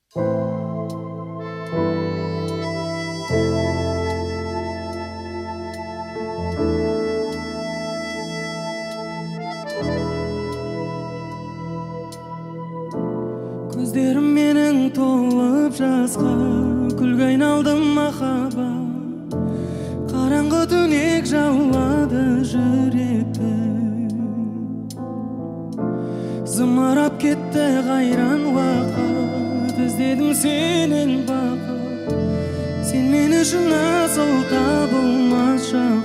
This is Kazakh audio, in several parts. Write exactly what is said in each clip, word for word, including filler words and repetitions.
Gözlerim menin tolup jasqa, külge ayналдым махаббат. Караңгы түнек жаулады жүректі, зымырап кетті қайран уақыт. Іздедім сенен бақыт, сен мен үшін асыл табылмас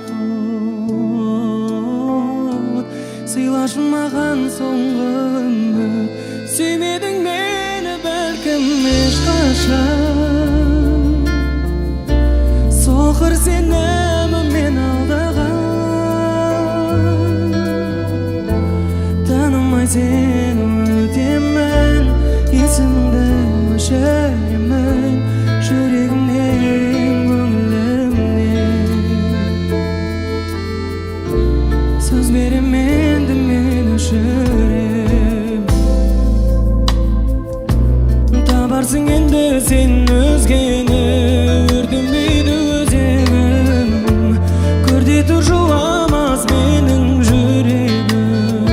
жақұт. Сыйлашы маған соңғы үміт, сүймедің мені бәлкім ешқашан. Соқыр сеніммен алдаған, танымай сені өтемін, есіміңді өшіремін жүрегімнен, көңілімнен. Сөз берем енді мен өшірем, табарсың енді сен өзгені. Өртенбейді өзегім, көрде тұр жыламас менің жүрегім.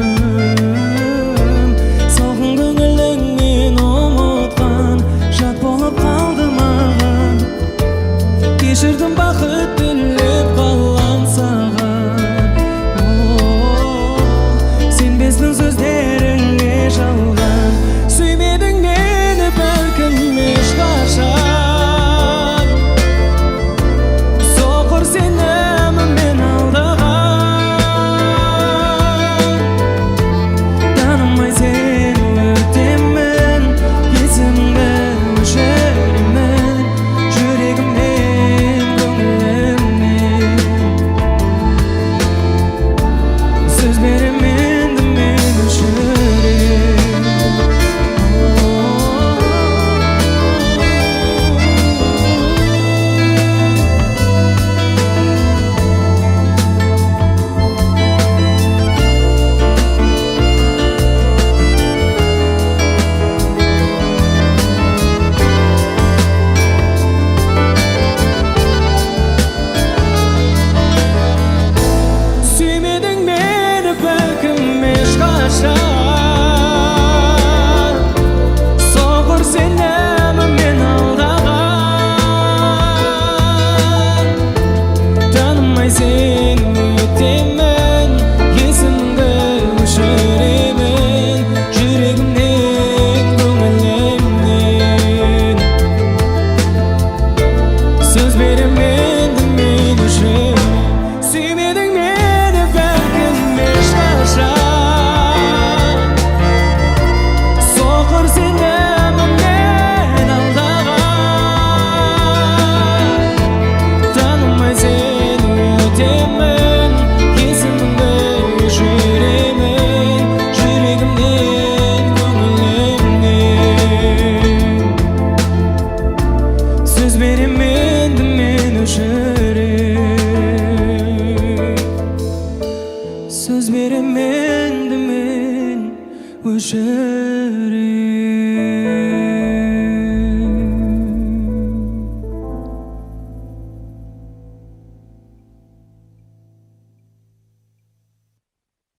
Салқын көңіліңмен ұмытқан, жат болып қалды маған. Кешірдім бақыт тілеп қалам саған. Сенбеспін сөздеріңе жалған, сүймедің мені бәлкім ешқашан. Söz verem endi men o'sharem.